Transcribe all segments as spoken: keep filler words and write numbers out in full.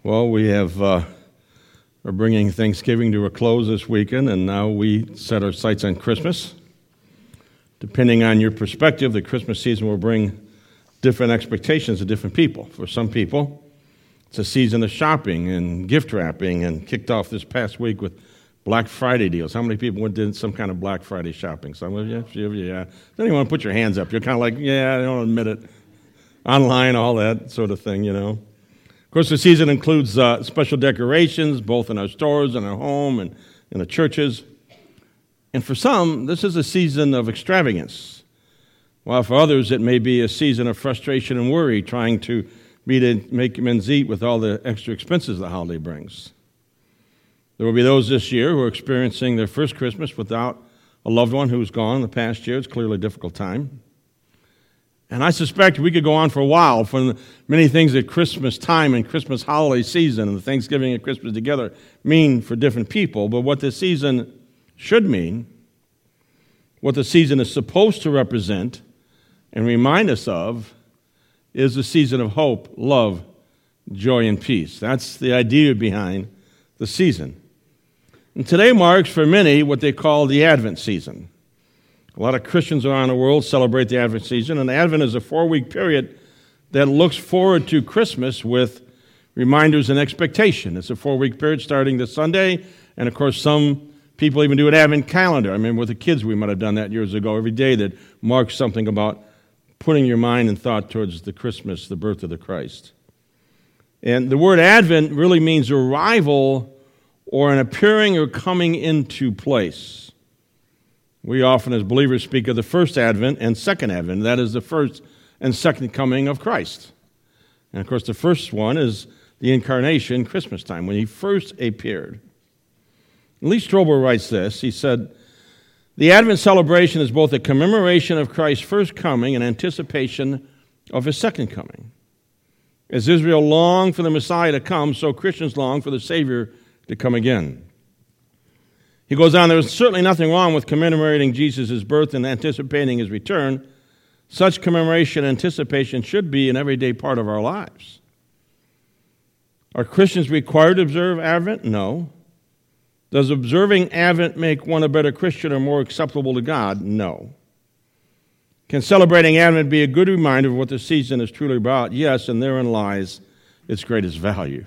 Well, we have uh, are bringing Thanksgiving to a close this weekend, and now we set our sights on Christmas. Depending on your perspective, the Christmas season will bring different expectations to different people. For some people, it's a season of shopping and gift wrapping, and kicked off this past week with Black Friday deals. How many people went did some kind of Black Friday shopping? Some of you? A few of you, yeah. Doesn't anyone put your hands up? You're kind of like, yeah, I don't admit it. Online, all that sort of thing, you know. Of course, the season includes uh, special decorations, both in our stores and our home and in the churches. And for some, this is a season of extravagance, while for others, it may be a season of frustration and worry, trying to meet and make ends meet with all the extra expenses the holiday brings. There will be those this year who are experiencing their first Christmas without a loved one who's gone the past year. It's clearly a difficult time. And I suspect we could go on for a while from the many things that Christmas time and Christmas holiday season and the Thanksgiving and Christmas together mean for different people. But what this season should mean, what the season is supposed to represent and remind us of, is a season of hope, love, joy, and peace. That's the idea behind the season. And today marks for many what they call the Advent season. A lot of Christians around the world celebrate the Advent season, and Advent is a four-week period that looks forward to Christmas with reminders and expectation. It's a four-week period starting this Sunday, and of course some people even do an Advent calendar. I remember with the kids we might have done that years ago, every day that marks something about putting your mind and thought towards the Christmas, the birth of the Christ. And the word Advent really means arrival or an appearing or coming into place. We often, as believers, speak of the first Advent and second Advent. That is the first and second coming of Christ. And, of course, the first one is the incarnation, Christmas time, when he first appeared. Lee Strobel writes this. He said, "The Advent celebration is both a commemoration of Christ's first coming and anticipation of his second coming. As Israel longed for the Messiah to come, so Christians long for the Savior to come again." He goes on, "There is certainly nothing wrong with commemorating Jesus' birth and anticipating his return. Such commemoration and anticipation should be an everyday part of our lives. Are Christians required to observe Advent? No. Does observing Advent make one a better Christian or more acceptable to God? No. Can celebrating Advent be a good reminder of what the season is truly about? Yes, and therein lies its greatest value.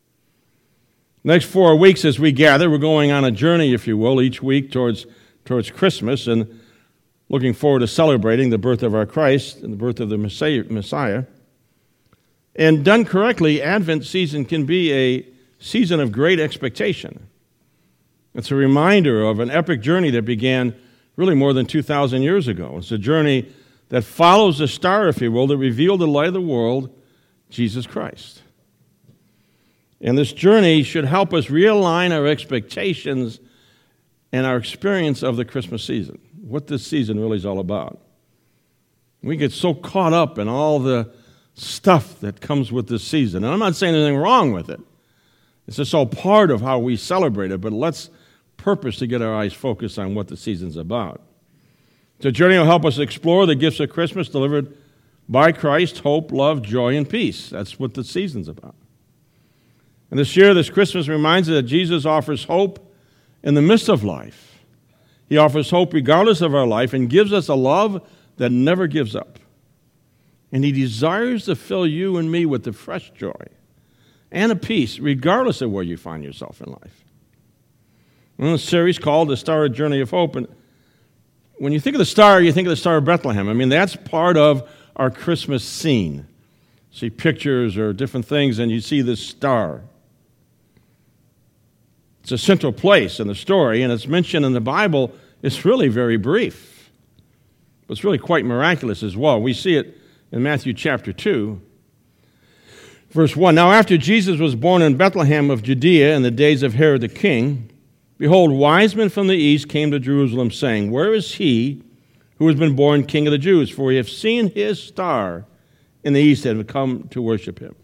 Next four weeks as we gather, we're going on a journey, if you will, each week towards, towards Christmas and looking forward to celebrating the birth of our Christ and the birth of the Messiah. And done correctly, Advent season can be a season of great expectation. It's a reminder of an epic journey that began really more than two thousand years ago. It's a journey that follows the star, if you will, that revealed the light of the world, Jesus Christ. And this journey should help us realign our expectations and our experience of the Christmas season, what this season really is all about. We get so caught up in all the stuff that comes with this season. And I'm not saying anything wrong with it. It's just all part of how we celebrate it, but let's purpose to get our eyes focused on what the season's about. The journey will help us explore the gifts of Christmas delivered by Christ, hope, love, joy, and peace. That's what the season's about. And this year, this Christmas reminds us that Jesus offers hope in the midst of life. He offers hope regardless of our life and gives us a love that never gives up. And he desires to fill you and me with the fresh joy and a peace regardless of where you find yourself in life. In a series called The Star Journey of Hope, and when you think of the star, you think of the Star of Bethlehem. I mean, that's part of our Christmas scene. See pictures or different things, and you see this star. It's a central place in the story, and it's mentioned in the Bible. It's really very brief, but it's really quite miraculous as well. We see it in Matthew chapter two, verse one. "Now after Jesus was born in Bethlehem of Judea in the days of Herod the king, behold, wise men from the east came to Jerusalem, saying, 'Where is he who has been born King of the Jews? For we have seen his star in the east and have come to worship him.'"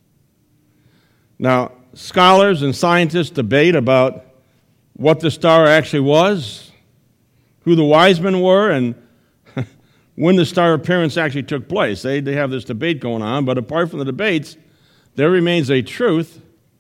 Now, scholars and scientists debate about what the star actually was, who the wise men were, and when the star appearance actually took place. They, they have this debate going on, but apart from the debates, there remains a truth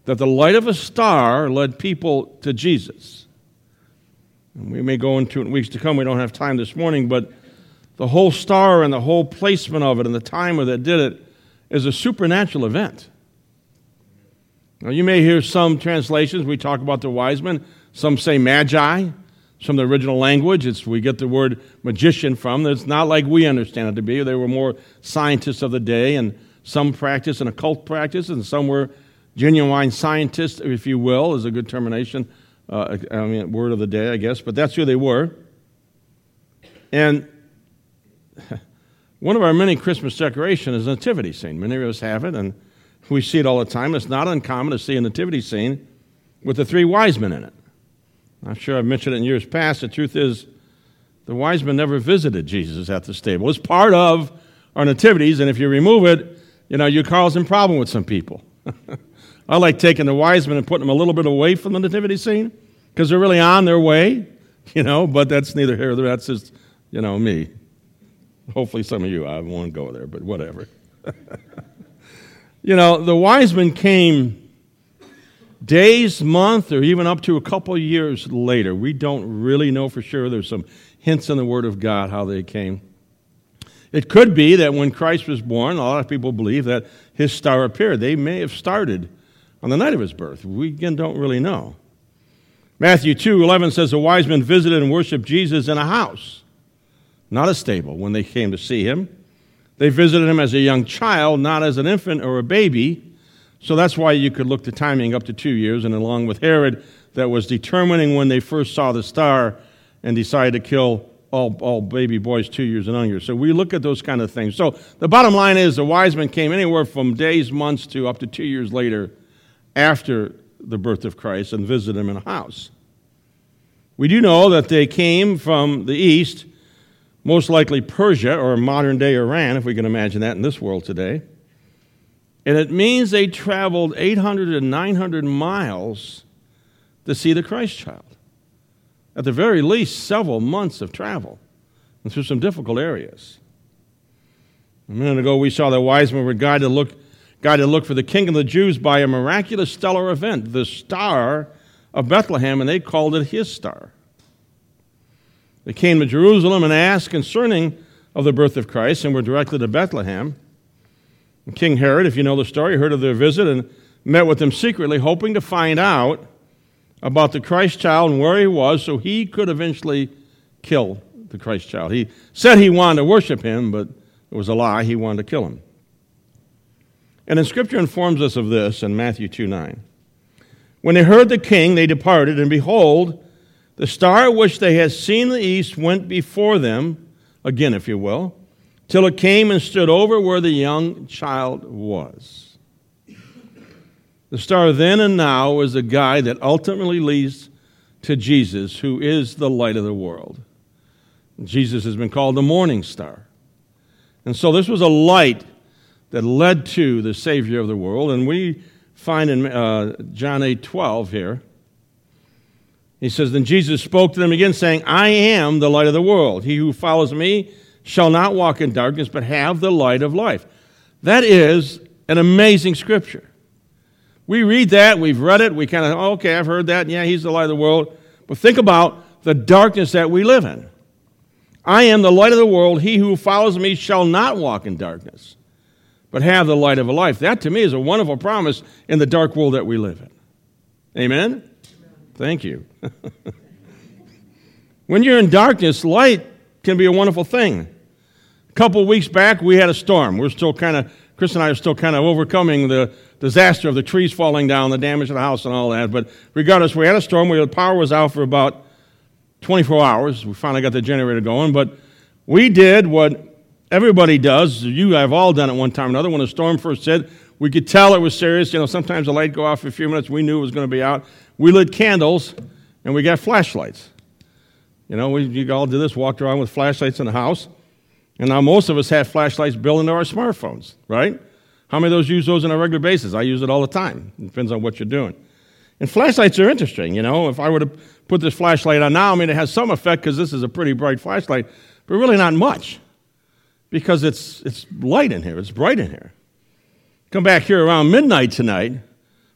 that the light of a star led people to Jesus. And we may go into it in weeks to come. We don't have time this morning, but the whole star and the whole placement of it and the time that did it is a supernatural event. Now, you may hear some translations. We talk about the wise men. Some say magi. From the original language, it's we get the word magician from. It's not like we understand it to be. They were more scientists of the day, and some practice an occult practice, and some were genuine scientists, if you will, is a good termination. Uh, I mean, word of the day, I guess. But that's who they were. And one of our many Christmas decorations is a nativity scene. Many of us have it, and we see it all the time. It's not uncommon to see a nativity scene with the three wise men in it. I'm sure I've mentioned it in years past. The truth is, the wise men never visited Jesus at the stable. It's part of our nativities, and if you remove it, you know, you're causing problem with some people. I like taking the wise men and putting them a little bit away from the nativity scene because they're really on their way, you know, but that's neither here nor there. That's just, you know, me. Hopefully some of you, I won't go there, but whatever. You know, the wise men came days, month, or even up to a couple years later. We don't really know for sure. There's some hints in the Word of God how they came. It could be that when Christ was born, a lot of people believe that his star appeared. They may have started on the night of his birth. We, again, don't really know. Matthew two eleven says, the wise men visited and worshiped Jesus in a house, not a stable, when they came to see him. They visited him as a young child, not as an infant or a baby. So that's why you could look the timing up to two years, and along with Herod, that was determining when they first saw the star and decided to kill all, all baby boys two years and younger. So we look at those kind of things. So the bottom line is the wise men came anywhere from days, months, to up to two years later after the birth of Christ and visited him in a house. We do know that they came from the east, most likely Persia or modern-day Iran, if we can imagine that in this world today. And it means they traveled eight hundred and nine hundred miles to see the Christ child. At the very least, several months of travel and through some difficult areas. A minute ago, we saw the wise men were guided to look, guided to look for the king of the Jews by a miraculous stellar event, the star of Bethlehem, and they called it his star. They came to Jerusalem and asked concerning of the birth of Christ and were directed to Bethlehem. And King Herod, if you know the story, heard of their visit and met with them secretly, hoping to find out about the Christ child and where he was so he could eventually kill the Christ child. He said he wanted to worship him, but it was a lie. He wanted to kill him. And then Scripture informs us of this in Matthew two nine. When they heard the king, they departed, and behold, the star which they had seen in the east went before them, again, if you will, till it came and stood over where the young child was. The star then and now is a guide that ultimately leads to Jesus, who is the light of the world. Jesus has been called the morning star. And so this was a light that led to the Savior of the world. And we find in uh, John eight twelve here, he says, then Jesus spoke to them again, saying, I am the light of the world. He who follows me shall not walk in darkness, but have the light of life. That is an amazing scripture. We read that, we've read it, we kind of, oh, okay, I've heard that, yeah, he's the light of the world. But think about the darkness that we live in. I am the light of the world. He who follows me shall not walk in darkness, but have the light of a life. That, to me, is a wonderful promise in the dark world that we live in. Amen? Amen. Thank you. When you're in darkness, light can be a wonderful thing. A couple of weeks back, we had a storm. We're still kind of, Chris and I are still kind of overcoming the disaster of the trees falling down, the damage to the house and all that. But regardless, we had a storm. We, the power was out for about twenty-four hours. We finally got the generator going. But we did what everybody does. You have all done it one time or another. When the storm first hit, we could tell it was serious. You know, sometimes the light go off for a few minutes. We knew it was going to be out. We lit candles, and we got flashlights. You know, we you all did this, walked around with flashlights in the house. And now most of us have flashlights built into our smartphones, right? How many of those use those on a regular basis? I use it all the time. It depends on what you're doing. And flashlights are interesting, you know. If I were to put this flashlight on now, I mean, it has some effect because this is a pretty bright flashlight, but really not much because it's it's light in here. It's bright in here. Come back here around midnight tonight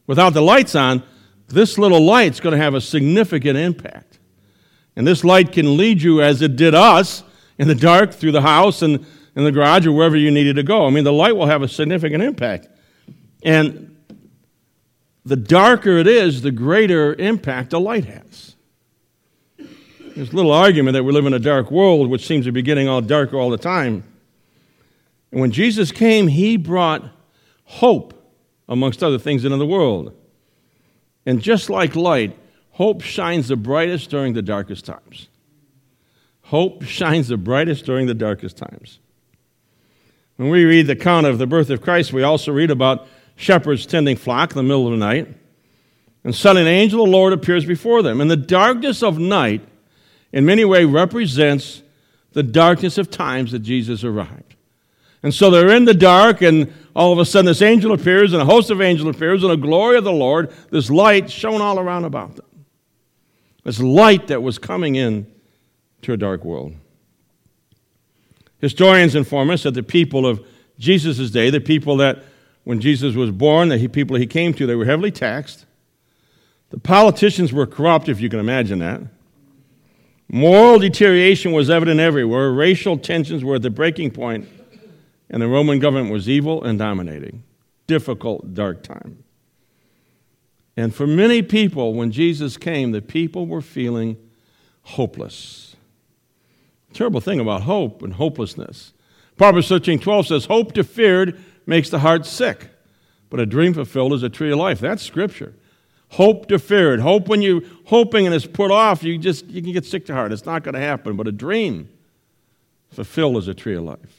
Without the lights on, this little light's going to have a significant impact. And this light can lead you, as it did us, in the dark through the house and in the garage or wherever you needed to go. I mean, the light will have a significant impact. And the darker it is, the greater impact a light has. There's a little argument that we live in a dark world, which seems to be getting all darker all the time. And when Jesus came, he brought hope, amongst other things, into the world. And just like light, hope shines the brightest during the darkest times. Hope shines the brightest during the darkest times. When we read the account of the birth of Christ, we also read about shepherds tending flock in the middle of the night. And suddenly an angel of the Lord appears before them. And the darkness of night, in many ways, represents the darkness of times that Jesus arrived. And so they're in the dark, and all of a sudden this angel appears, and a host of angels appears, and the glory of the Lord, this light shone all around about them. This light that was coming in to a dark world. Historians inform us that the people of Jesus' day, the people that when Jesus was born, the people he came to, they were heavily taxed. The politicians were corrupt, if you can imagine that. Moral deterioration was evident everywhere. Racial tensions were at the breaking point. And the Roman government was evil and dominating. Difficult, dark time. And for many people, when Jesus came, the people were feeling hopeless. Terrible thing about hope and hopelessness. Proverbs thirteen twelve says, hope deferred makes the heart sick, but a dream fulfilled is a tree of life. That's Scripture. Hope deferred. Hope when you're hoping and it's put off, you just you can get sick to heart. It's not going to happen. But a dream fulfilled is a tree of life.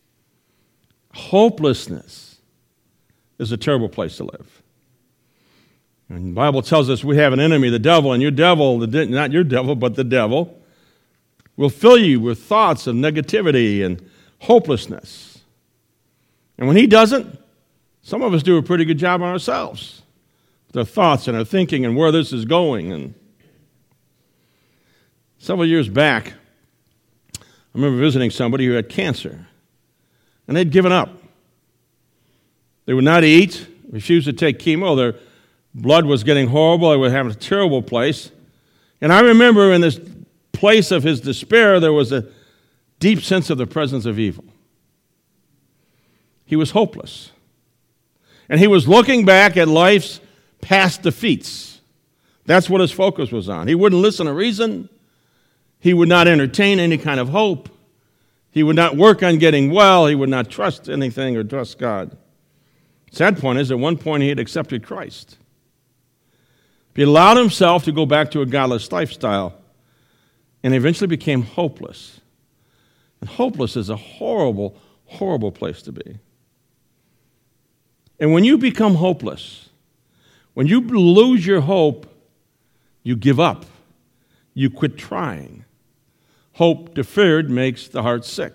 Hopelessness is a terrible place to live. And the Bible tells us we have an enemy, the devil, and your devil, the, not your devil, but the devil, will fill you with thoughts of negativity and hopelessness. And when he doesn't, some of us do a pretty good job on ourselves. With our thoughts and our thinking and where this is going. And several years back, I remember visiting somebody who had cancer. And they'd given up. They would not eat, refused to take chemo. Their blood was getting horrible. They were having a terrible place. And I remember in this place of his despair, there was a deep sense of the presence of evil. He was hopeless. And he was looking back at life's past defeats. That's what his focus was on. He wouldn't listen to reason. He would not entertain any kind of hope. He would not work on getting well. He would not trust anything or trust God. Sad point is, at one point he had accepted Christ. He allowed himself to go back to a godless lifestyle and eventually became hopeless. And hopeless is a horrible, horrible place to be. And when you become hopeless, when you lose your hope, you give up. You quit trying. Hope deferred makes the heart sick.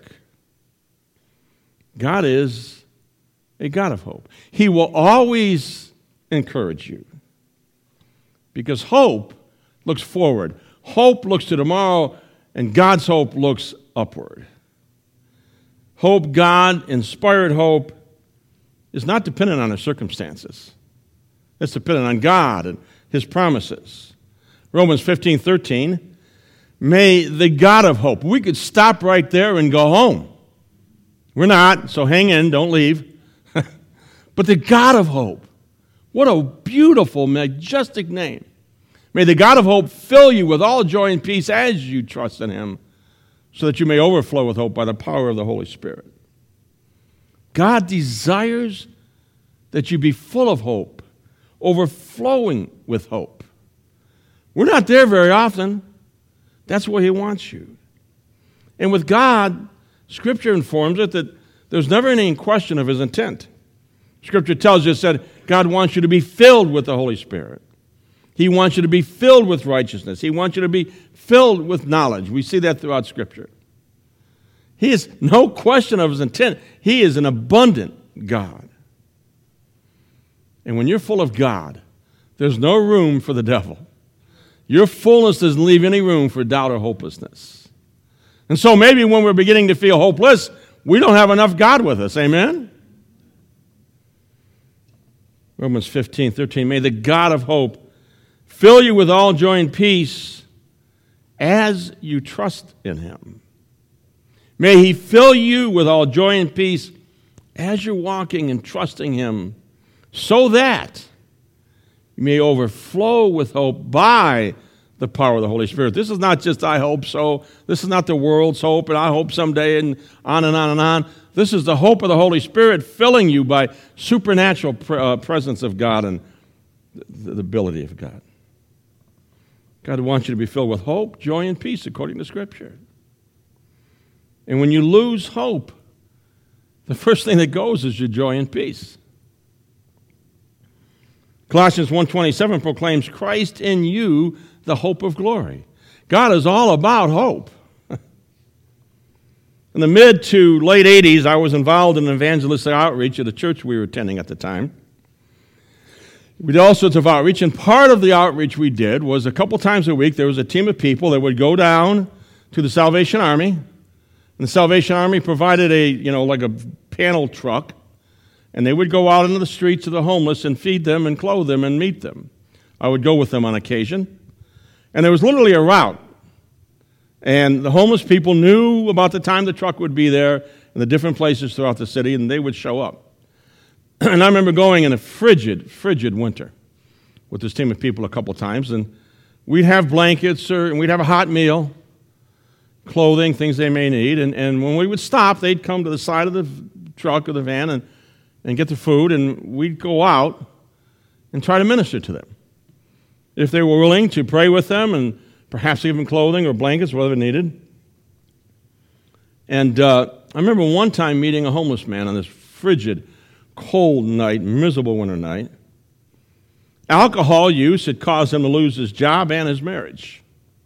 God is a God of hope. He will always encourage you. Because hope looks forward. Hope looks to tomorrow, and God's hope looks upward. Hope, God-inspired hope, is not dependent on our circumstances. It's dependent on God and His promises. Romans fifteen thirteen, may the God of hope. We could stop right there and go home. We're not, so hang in, don't leave. But the God of hope. What a beautiful, majestic name. May the God of hope fill you with all joy and peace as you trust in Him, so that you may overflow with hope by the power of the Holy Spirit. God desires that you be full of hope, overflowing with hope. We're not there very often. That's where He wants you. And with God, Scripture informs us that there's never any question of His intent. Scripture tells us that God wants you to be filled with the Holy Spirit. He wants you to be filled with righteousness. He wants you to be filled with knowledge. We see that throughout Scripture. He is no question of His intent. He is an abundant God. And when you're full of God, there's no room for the devil. Your fullness doesn't leave any room for doubt or hopelessness. And so maybe when we're beginning to feel hopeless, we don't have enough God with us. Amen? Romans fifteen, thirteen, may the God of hope fill you with all joy and peace as you trust in him. May he fill you with all joy and peace as you're walking and trusting him, so that you may overflow with hope by the power of the Holy Spirit. This is not just I hope so. This is not the world's hope and I hope someday and on and on and on. This is the hope of the Holy Spirit filling you by supernatural pre- uh, presence of God and the, the ability of God. God wants you to be filled with hope, joy, and peace according to Scripture. And when you lose hope, the first thing that goes is your joy and peace. Colossians one twenty-seven proclaims Christ in you, the hope of glory. God is all about hope. In the mid to late eighties, I was involved in an evangelistic outreach at a church we were attending at the time. We did all sorts of outreach, and part of the outreach we did was a couple times a week there was a team of people that would go down to the Salvation Army, and the Salvation Army provided a, you know, like a panel truck, and they would go out into the streets of the homeless and feed them and clothe them and meet them. I would go with them on occasion. And there was literally a route. And the homeless people knew about the time the truck would be there in the different places throughout the city, and they would show up. And I remember going in a frigid, frigid winter with this team of people a couple times, and we'd have blankets, or, and we'd have a hot meal, clothing, things they may need. And, and when we would stop, they'd come to the side of the truck or the van and, and get the food, and we'd go out and try to minister to them. If they were willing to pray with them and perhaps even clothing or blankets, whatever needed. And uh, I remember one time meeting a homeless man on this frigid, cold night, miserable winter night. Alcohol use had caused him to lose his job and his marriage.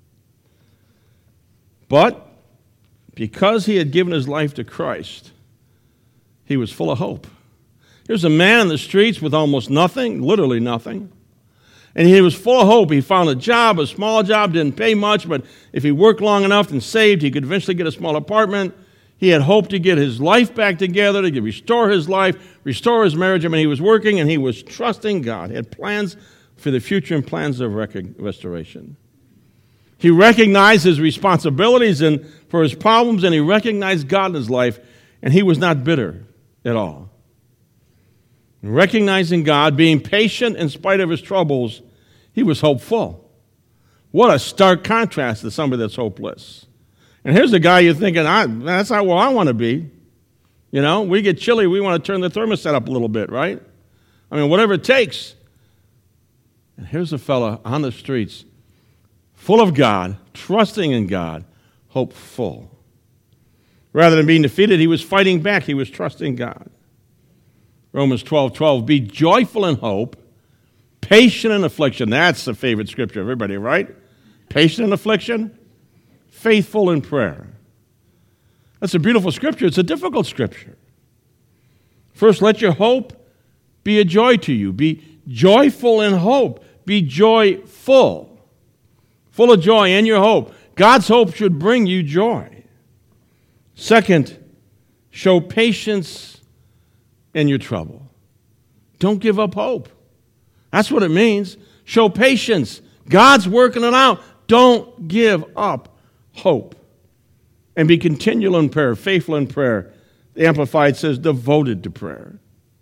But because he had given his life to Christ, he was full of hope. Here's a man in the streets with almost nothing, literally nothing. And he was full of hope. He found a job, a small job, didn't pay much, but if he worked long enough and saved, he could eventually get a small apartment. He had hope to get his life back together, to restore his life, restore his marriage. I mean, he was working and he was trusting God. He had plans for the future and plans of restoration. He recognized his responsibilities and for his problems, and he recognized God in his life, and he was not bitter at all. Recognizing God, being patient in spite of his troubles, he was hopeful. What a stark contrast to somebody that's hopeless. And here's a guy you're thinking, I, that's not where I want to be. You know, we get chilly, we want to turn the thermostat up a little bit, right? I mean, whatever it takes. And here's a fella on the streets, full of God, trusting in God, hopeful. Rather than being defeated, he was fighting back. He was trusting God. Romans twelve twelve, be joyful in hope, patient in affliction. That's the favorite scripture of everybody, right? Patient in affliction, faithful in prayer. That's a beautiful scripture. It's a difficult scripture. First, let your hope be a joy to you. Be joyful in hope. Be joyful. Full of joy in your hope. God's hope should bring you joy. Second, show patience in your trouble. Don't give up hope. That's what it means. Show patience. God's working it out. Don't give up hope. And be continual in prayer, faithful in prayer. The Amplified says devoted to prayer.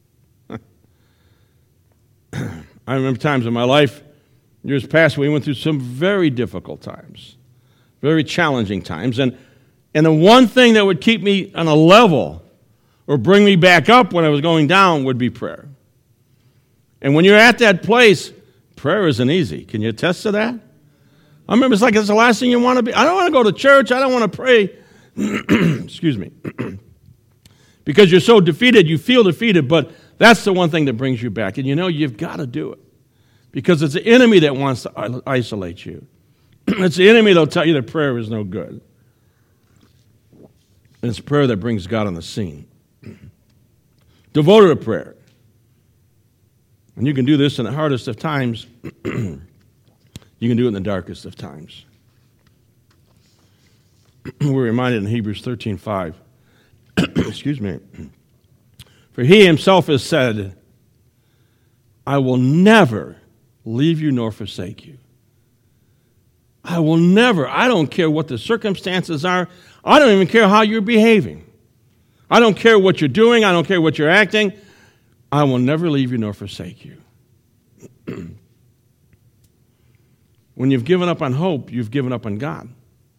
I remember times in my life, years past, we went through some very difficult times, very challenging times. And, and the one thing that would keep me on a level or bring me back up when I was going down would be prayer. And when you're at that place, prayer isn't easy. Can you attest to that? I remember it's like it's the last thing you want to be. I don't want to go to church. I don't want to pray. Excuse me. Because you're so defeated, you feel defeated, but that's the one thing that brings you back. And you know, you've got to do it. Because it's the enemy that wants to isolate you. It's the enemy that'll tell you that prayer is no good. And it's prayer that brings God on the scene. Devoted to prayer. And you can do this in the hardest of times. You can do it in the darkest of times. We're reminded in Hebrews thirteen five. Excuse me. For he himself has said, I will never leave you nor forsake you. I will never, I don't care what the circumstances are. I don't even care how you're behaving. I don't care what you're doing. I don't care what you're acting. I will never leave you nor forsake you. When you've given up on hope, you've given up on God.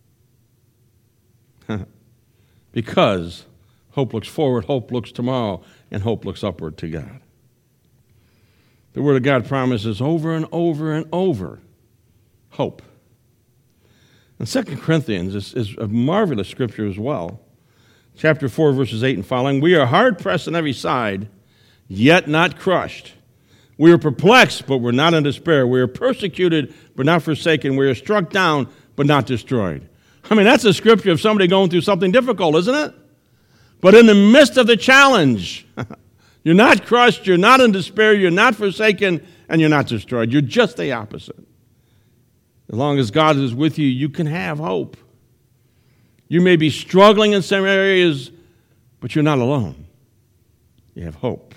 Because hope looks forward, hope looks tomorrow, and hope looks upward to God. The Word of God promises over and over and over hope. And Second Corinthians is, is a marvelous scripture as well. Chapter four, verses eight and following. We are hard pressed on every side, yet not crushed. We are perplexed, but we're not in despair. We are persecuted, but not forsaken. We are struck down, but not destroyed. I mean, that's a scripture of somebody going through something difficult, isn't it? But in the midst of the challenge, you're not crushed, you're not in despair, you're not forsaken, and you're not destroyed. You're just the opposite. As long as God is with you, you can have hope. You may be struggling in some areas, but you're not alone. You have hope.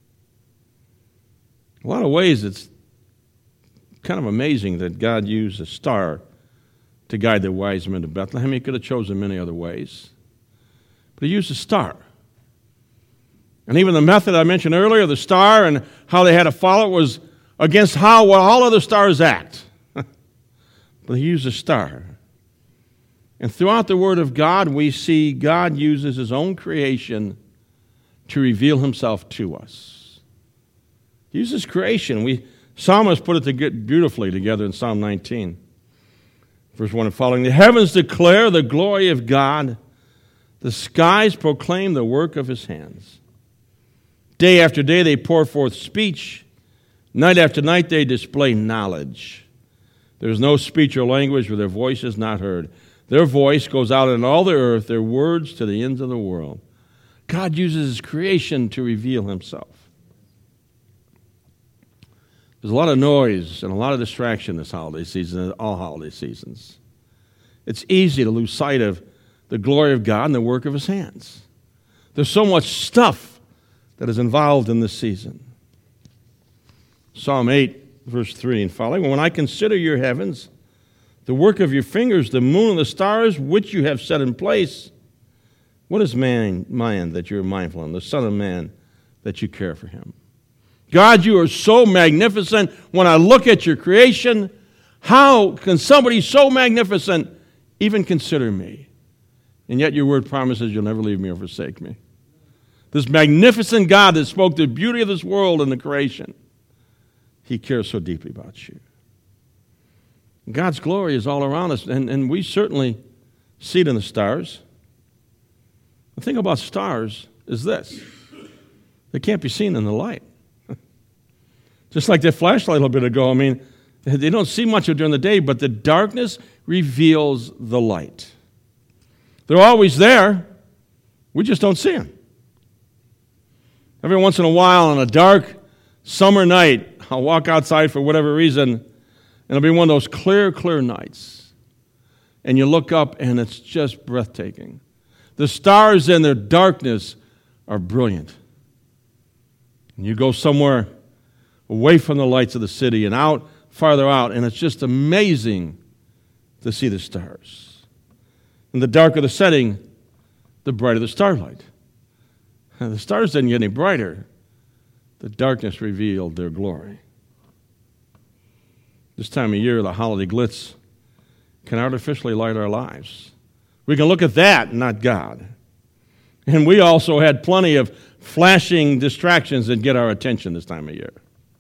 In a lot of ways, it's kind of amazing that God used a star to guide the wise men to Bethlehem. He could have chosen many other ways. But he used a star. And even the method I mentioned earlier, the star and how they had to follow it, was against how well, all other stars act. But he used a star. And throughout the Word of God, we see God uses his own creation to reveal himself to us. He uses creation. We Psalmist put it to get beautifully together in Psalm nineteen. Verse one and following. The heavens declare the glory of God. The skies proclaim the work of his hands. Day after day they pour forth speech. Night after night they display knowledge. There is no speech or language where their voice is not heard. Their voice goes out in all the earth, their words to the ends of the world. God uses his creation to reveal himself. There's a lot of noise and a lot of distraction this holiday season, all holiday seasons. It's easy to lose sight of the glory of God and the work of his hands. There's so much stuff that is involved in this season. Psalm eight, verse three and following. When I consider your heavens, the work of your fingers, the moon and the stars, which you have set in place, what is man, man that you're mindful of, the Son of Man that you care for him? God, you are so magnificent. When I look at your creation, how can somebody so magnificent even consider me? And yet your word promises you'll never leave me or forsake me. This magnificent God that spoke the beauty of this world and the creation, he cares so deeply about you. God's glory is all around us, and, and we certainly see it in the stars. The thing about stars is this. They can't be seen in the light. Just like that flashlight a little bit ago, I mean, they don't see much of it during the day, but the darkness reveals the light. They're always there. We just don't see them. Every once in a while on a dark summer night, I'll walk outside for whatever reason, and it'll be one of those clear, clear nights. And you look up, and it's just breathtaking. The stars in their darkness are brilliant. And you go somewhere away from the lights of the city and out, farther out, and it's just amazing to see the stars. And the darker the setting, the brighter the starlight. And the stars didn't get any brighter. The darkness revealed their glory. This time of year, the holiday glitz can artificially light our lives. We can look at that, not God. And we also had plenty of flashing distractions that get our attention this time of year.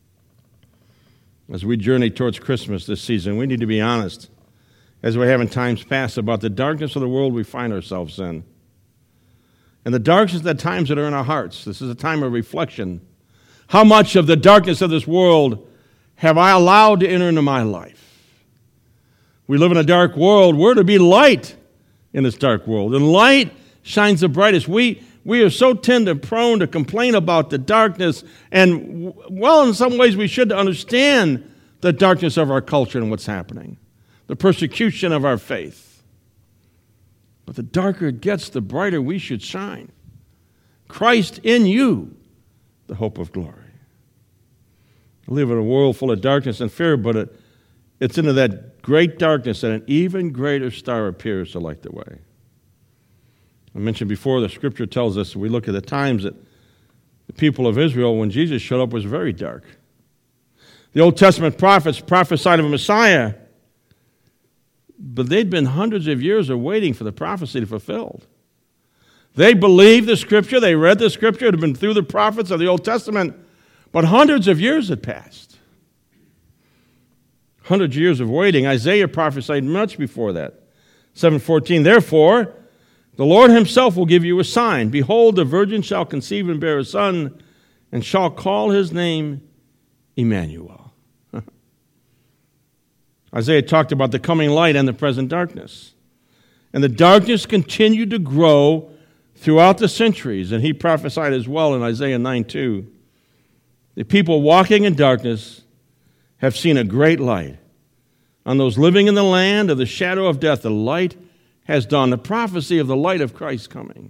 As we journey towards Christmas this season, we need to be honest, as we have in times past, about the darkness of the world we find ourselves in. And the darkness at times that are in our hearts. This is a time of reflection. How much of the darkness of this world have I allowed to enter into my life? We live in a dark world. We're to be light in this dark world. And light shines the brightest. We we are so tend and prone to complain about the darkness. And, well, in some ways we should understand the darkness of our culture and what's happening. The persecution of our faith. But the darker it gets, the brighter we should shine. Christ in you, the hope of glory. We live in a world full of darkness and fear, but it, it's into that great darkness that an even greater star appears to light the way. I mentioned before, the Scripture tells us, we look at the times that the people of Israel, when Jesus showed up, was very dark. The Old Testament prophets prophesied of a Messiah, but they'd been hundreds of years of waiting for the prophecy to be fulfilled. They believed the Scripture, they read the Scripture, it had been through the prophets of the Old Testament, but hundreds of years had passed. Hundreds of years of waiting. Isaiah prophesied much before that. seven fourteen, therefore, the Lord himself will give you a sign. Behold, the virgin shall conceive and bear a son, and shall call his name Emmanuel. Isaiah talked about the coming light and the present darkness. And the darkness continued to grow throughout the centuries, and he prophesied as well in Isaiah nine two. The people walking in darkness have seen a great light. On those living in the land of the shadow of death, the light has dawned. The prophecy of the light of Christ coming.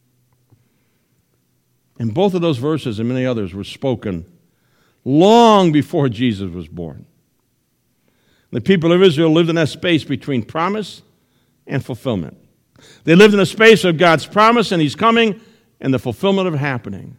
And both of those verses and many others were spoken long before Jesus was born. The people of Israel lived in that space between promise and fulfillment. They lived in a space of God's promise and he's coming and the fulfillment of happening.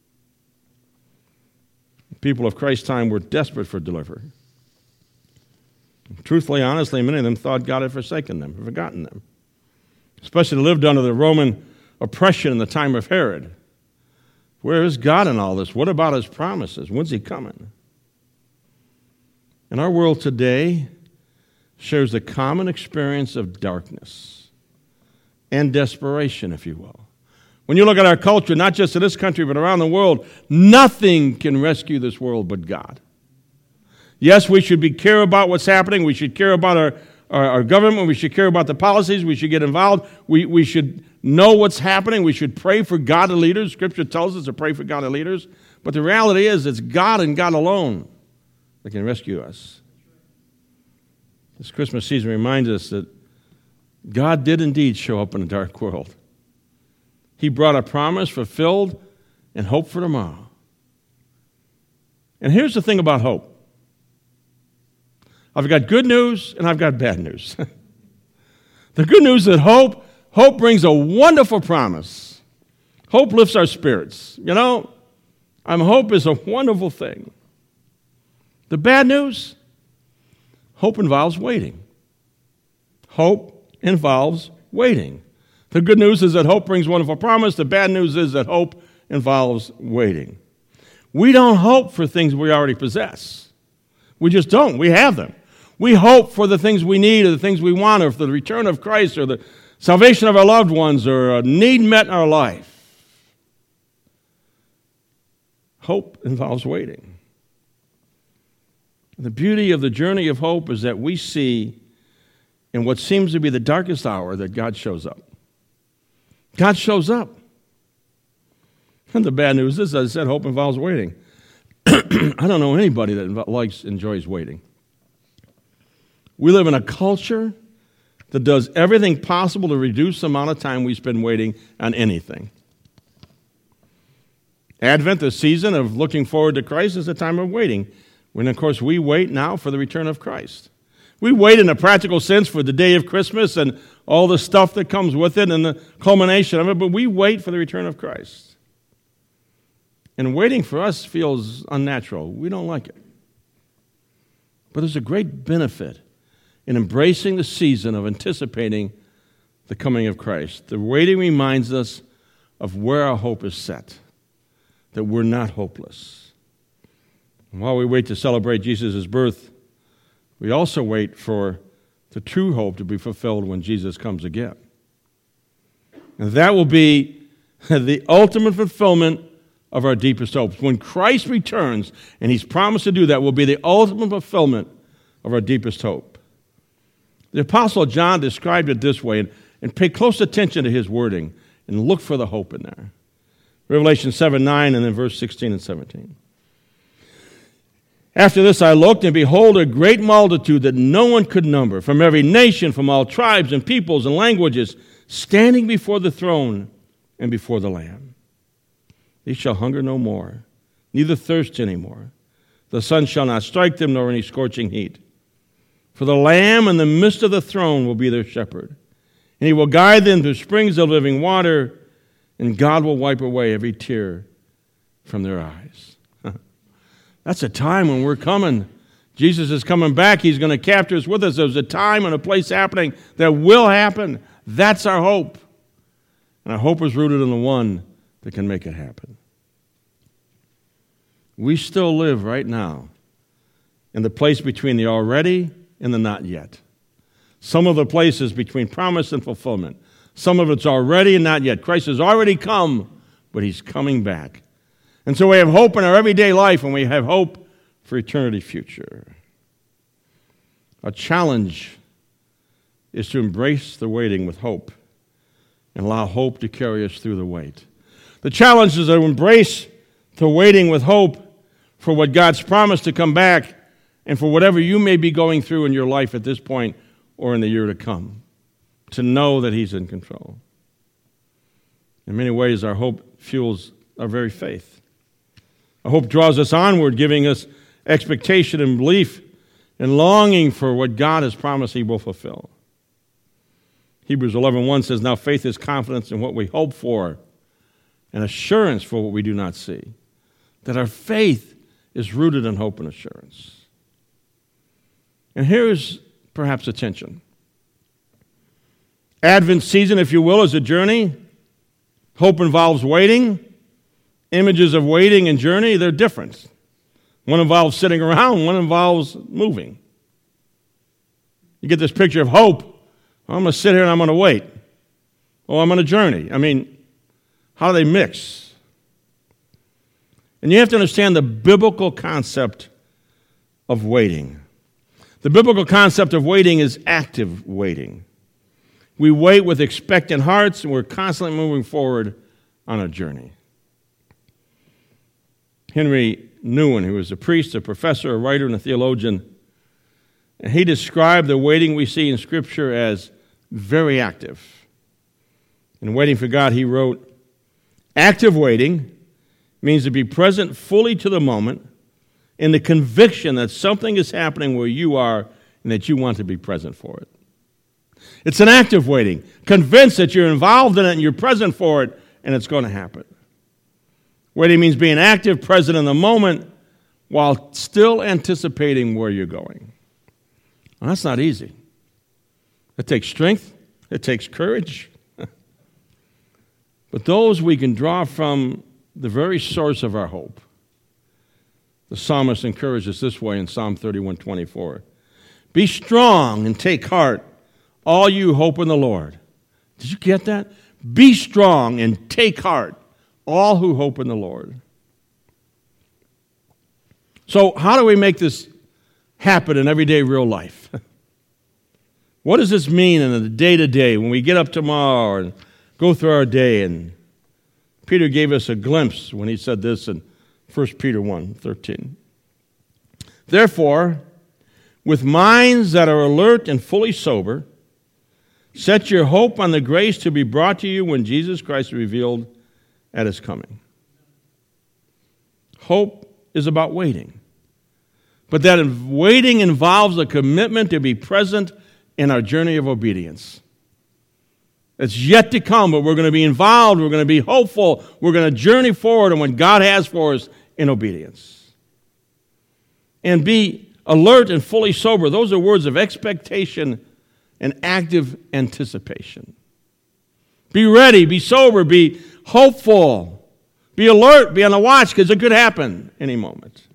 The people of Christ's time were desperate for deliverance. Truthfully, honestly, many of them thought God had forsaken them, or forgotten them. Especially they lived under the Roman oppression in the time of Herod. Where is God in all this? What about his promises? When's he coming? And our world today shares the common experience of darkness and desperation, if you will. When you look at our culture, not just in this country, but around the world, nothing can rescue this world but God. Yes, we should be care about what's happening. We should care about our, our, our government. We should care about the policies. We should get involved. We, we should know what's happening. We should pray for godly leaders. Scripture tells us to pray for godly leaders. But the reality is it's God and God alone that can rescue us. This Christmas season reminds us that God did indeed show up in a dark world. He brought a promise fulfilled and hope for tomorrow. And here's the thing about hope. I've got good news and I've got bad news. The good news is that hope, hope brings a wonderful promise. Hope lifts our spirits. You know, um, hope is a wonderful thing. The bad news, hope involves waiting. Hope involves waiting. The good news is that hope brings wonderful promise. The bad news is that hope involves waiting. We don't hope for things we already possess. We just don't. We have them. We hope for the things we need or the things we want or for the return of Christ or the salvation of our loved ones or a need met in our life. Hope involves waiting. The beauty of the journey of hope is that we see in what seems to be the darkest hour that God shows up. God shows up. And the bad news is, as I said, hope involves waiting. I don't know anybody that likes, enjoys waiting. We live in a culture that does everything possible to reduce the amount of time we spend waiting on anything. Advent, the season of looking forward to Christ, is a time of waiting. When, of course, we wait now for the return of Christ. We wait in a practical sense for the day of Christmas and all the stuff that comes with it and the culmination of it, but we wait for the return of Christ. And waiting for us feels unnatural. We don't like it. But there's a great benefit in embracing the season of anticipating the coming of Christ. The waiting reminds us of where our hope is set, that we're not hopeless. And while we wait to celebrate Jesus' birth, we also wait for the true hope to be fulfilled when Jesus comes again. And that will be the ultimate fulfillment of our deepest hopes. When Christ returns, and he's promised to do that, will be the ultimate fulfillment of our deepest hope. The Apostle John described it this way, and, and pay close attention to his wording, and look for the hope in there. Revelation seven nine, and then verse sixteen and seventeen. After this I looked, and behold, a great multitude that no one could number, from every nation, from all tribes and peoples and languages, standing before the throne and before the Lamb. They shall hunger no more, neither thirst any more. The sun shall not strike them, nor any scorching heat. For the Lamb in the midst of the throne will be their shepherd. And he will guide them to springs of living water, and God will wipe away every tear from their eyes. That's a time when we're coming. Jesus is coming back. He's going to capture us with us. There's a time and a place happening that will happen. That's our hope. And our hope is rooted in the one that can make it happen. We still live right now in the place between the already and the not yet. Some of the places between promise and fulfillment. Some of it's already and not yet. Christ has already come, but he's coming back. And so we have hope in our everyday life, and we have hope for eternity future. Our challenge is to embrace the waiting with hope and allow hope to carry us through the wait. The challenge is to embrace the waiting with hope for what God's promised to come back and for whatever you may be going through in your life at this point or in the year to come, to know that he's in control. In many ways, our hope fuels our very faith. Our hope draws us onward, giving us expectation and belief and longing for what God has promised he will fulfill. Hebrews eleven one says, now faith is confidence in what we hope for and assurance for what we do not see. That our faith is rooted in hope and assurance. And here's perhaps a tension. Advent season, if you will, is a journey. Hope involves waiting. Images of waiting and journey, they're different. One involves sitting around, one involves moving. You get this picture of hope. I'm going to sit here and I'm going to wait. Oh, I'm on a journey. I mean, how do they mix? And you have to understand the biblical concept of waiting. The biblical concept of waiting is active waiting. We wait with expectant hearts, and we're constantly moving forward on a journey. Henry Nouwen, who was a priest, a professor, a writer, and a theologian, and he described the waiting we see in Scripture as very active. In Waiting for God, he wrote, active waiting means to be present fully to the moment in the conviction that something is happening where you are and that you want to be present for it. It's an active waiting, convinced that you're involved in it and you're present for it and it's going to happen. Waiting means being active, present in the moment, while still anticipating where you're going. Well, that's not easy. It takes strength. It takes courage. But those we can draw from the very source of our hope. The psalmist encourages us this way in Psalm thirty-one twenty-four. Be strong and take heart, all you hope in the Lord. Did you get that? Be strong and take heart, all who hope in the Lord. So how do we make this happen in everyday real life? What does this mean in the day-to-day when we get up tomorrow and go through our day? And Peter gave us a glimpse when he said this in First Peter one thirteen. Therefore, with minds that are alert and fully sober, set your hope on the grace to be brought to you when Jesus Christ is revealed at his coming. Hope is about waiting. But that waiting involves a commitment to be present in our journey of obedience. It's yet to come, but we're going to be involved, we're going to be hopeful, we're going to journey forward in what God has for us in obedience. And be alert and fully sober. Those are words of expectation and active anticipation. Be ready, be sober, be hopeful, be alert, be on the watch, because it could happen any moment.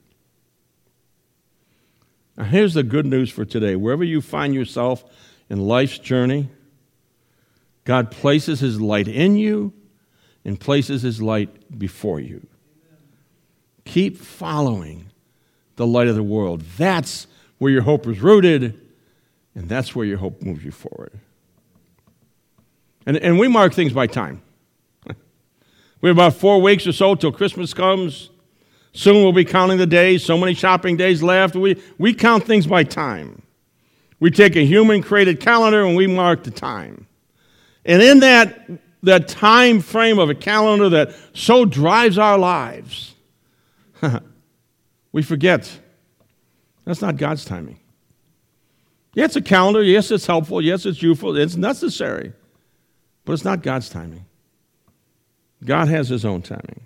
Now, here's the good news for today. Wherever you find yourself in life's journey, God places his light in you and places his light before you. Keep following the light of the world. That's where your hope is rooted, and that's where your hope moves you forward. And, and we mark things by time. We have about four weeks or so till Christmas comes. Soon we'll be counting the days, so many shopping days left. We, we count things by time. We take a human-created calendar and we mark the time. And in that, that time frame of a calendar that so drives our lives, we forget That's not God's timing. Yeah, it's a calendar. Yes, it's helpful. Yes, it's useful. It's necessary. But it's not God's timing. God has his own timing.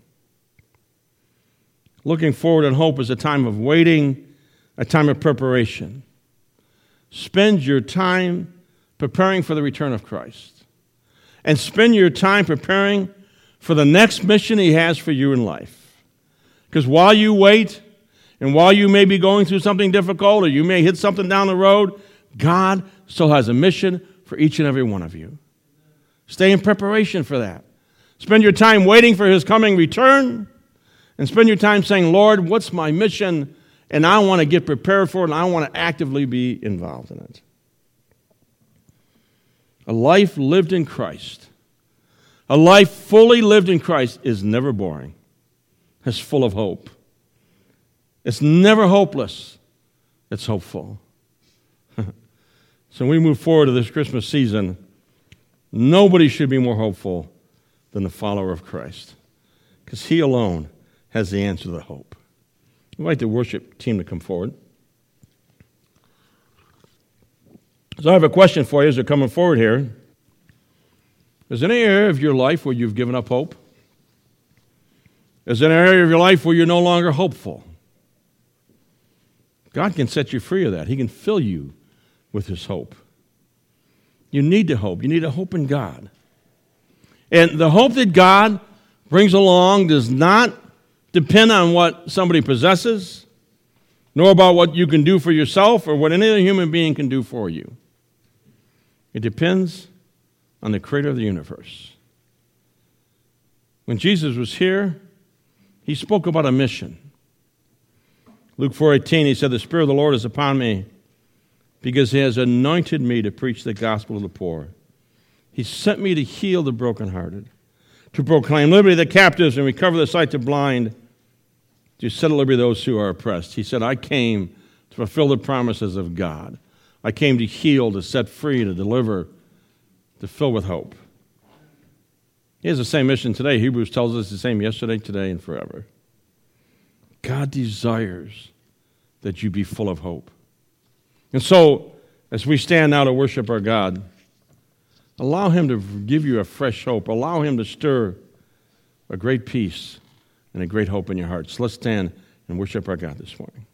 Looking forward in hope is a time of waiting, a time of preparation. Spend your time preparing for the return of Christ. And spend your time preparing for the next mission he has for you in life. Because while you wait, and while you may be going through something difficult, or you may hit something down the road, God still has a mission for each and every one of you. Stay in preparation for that. Spend your time waiting for his coming return, and spend your time saying, Lord, what's my mission? And I want to get prepared for it, and I want to actively be involved in it. A life lived in Christ, a life fully lived in Christ is never boring. It's full of hope. It's never hopeless. It's hopeful. So when we move forward to this Christmas season, nobody should be more hopeful than the follower of Christ, because he alone has the answer to the hope. I'd like the worship team to come forward. So I have a question for you as they're coming forward here. Is there any area of your life where you've given up hope? Is there an area of your life where you're no longer hopeful? God can set you free of that. He can fill you with his hope. You need to hope. You need to hope in God. And the hope that God brings along does not depend on what somebody possesses, nor about what you can do for yourself or what any other human being can do for you. It depends on the creator of the universe. When Jesus was here, he spoke about a mission. Luke four eighteen, he said, the Spirit of the Lord is upon me because he has anointed me to preach the gospel to the poor. He sent me to heal the brokenhearted, to proclaim liberty to the captives and recover the sight to the blind, to set at liberty those who are oppressed. He said, I came to fulfill the promises of God. I came to heal, to set free, to deliver, to fill with hope. He has the same mission today. Hebrews tells us the same yesterday, today, and forever. God desires that you be full of hope. And so, as we stand now to worship our God, allow him to give you a fresh hope. Allow him to stir a great peace and a great hope in your hearts. Let's stand and worship our God this morning.